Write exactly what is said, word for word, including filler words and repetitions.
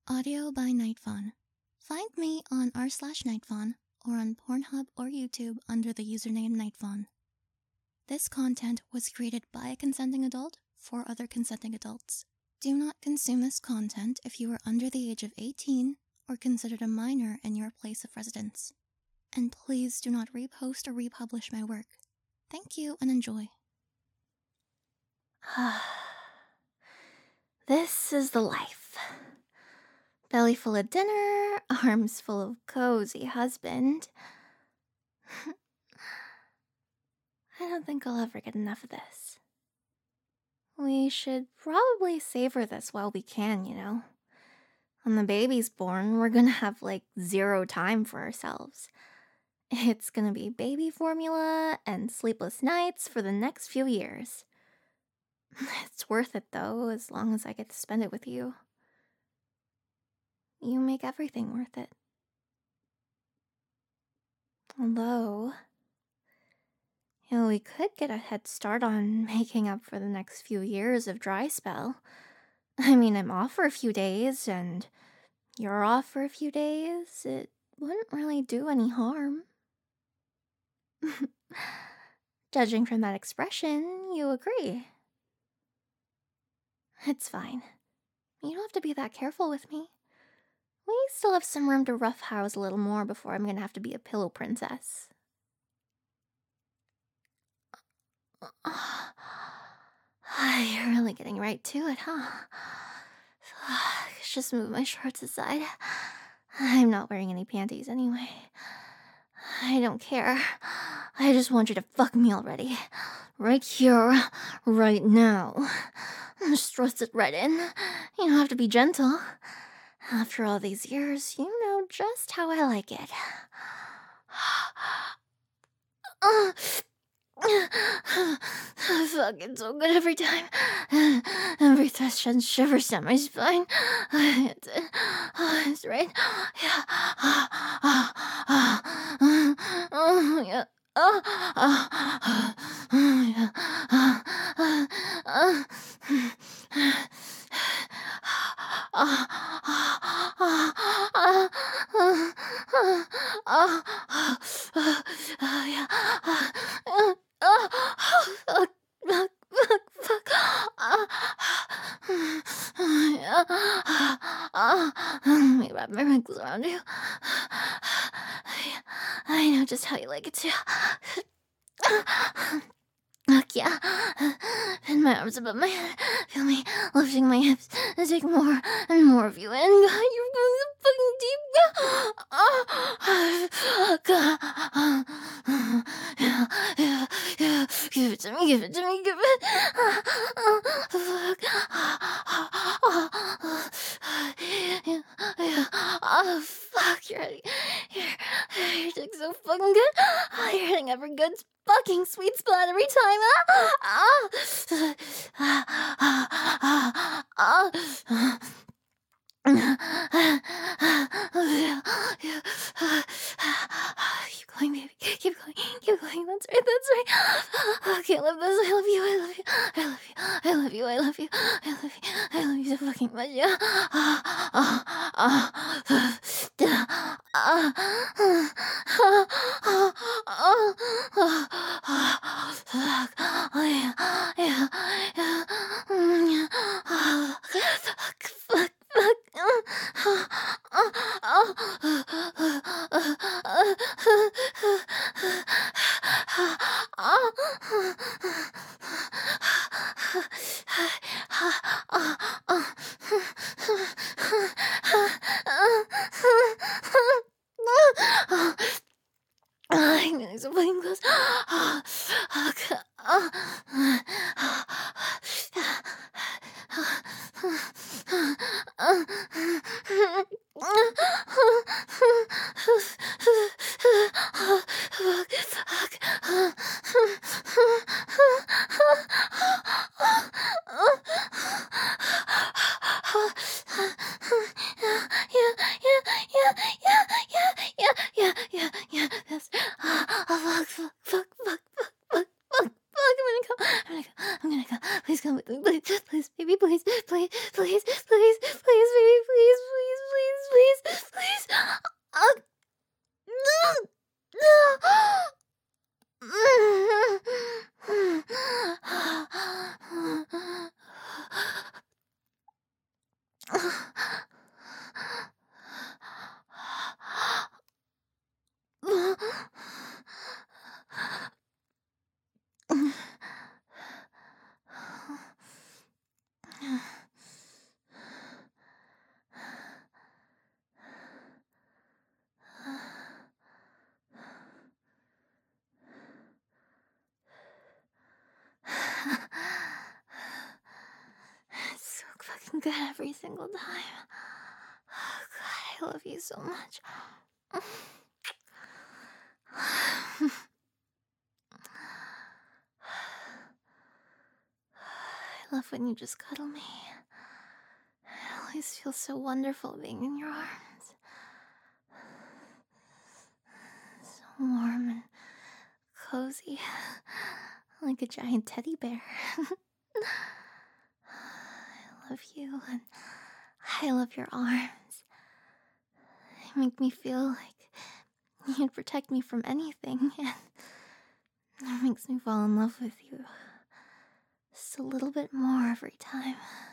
Audio by Nightfawn. Find me on r slash Nightfawn or on Pornhub or YouTube under the username Nightfawn. This content was created by a consenting adult for other consenting adults. Do not consume this content if you are under the age of eighteen or considered a minor in your place of residence. And please do not repost or republish my work. Thank you and enjoy. This is the life. Belly full of dinner, arms full of cozy husband. I don't think I'll ever get enough of this. We should probably savor this while we can, you know. When the baby's born, we're gonna have like zero time for ourselves. It's gonna be baby formula and sleepless nights for the next few years. It's worth it though, as long as I get to spend it with you. You make everything worth it. Although, you know, we could get a head start on making up for the next few years of dry spell. I mean, I'm off for a few days, and you're off for a few days. It wouldn't really do any harm. Judging from that expression, you agree. It's fine. You don't have to be that careful with me. We still have some room to roughhouse a little more before I'm gonna have to be a pillow princess. You're really getting right to it, huh? Just move my shorts aside. I'm not wearing any panties anyway. I don't care. I just want you to fuck me already. Right here, right now. Just thrust it right in. You don't have to be gentle. After all these years, you know just how I like it. uh, Fuck, it's so good every time. Every thrust sends shivers down my spine. It's, uh, it's right. Yeah. Oh, yeah. Oh, yeah. Let me wrap my wrinkles around you. I know just how you like it too. Look, yeah. Pin my arms above my head. Feel me lifting my hips. I take more and more of you in. God, you're going so fucking deep. Oh, God. Yeah, yeah, yeah. Give it to me, give it to me, give it. Oh, fuck. Yeah, yeah. Oh, fuck. You're, you're, you're doing so fucking good. Oh, you're hitting every good fucking sweet spot every time. Ah, ah, ah, ah, ah. Keep going, baby. Keep going. Keep going. That's right. That's right. I can't live this. I love you. I love you. I love you. I love you. I love you. I love you. I love you so fucking much. Yeah. Oh yeah. Yeah. Yeah. Fuck. Fuck. Fuck. I'm getting so fucking close. Please come with me, please, please, baby, please, please, please, please, please, baby, please, please, good every single time. Oh, God, I love you so much. I love when you just cuddle me. It always feels so wonderful being in your arms. So warm and cozy, like a giant teddy bear. I love you, and I love your arms. They make me feel like you'd protect me from anything, and it makes me fall in love with you just a little bit more every time.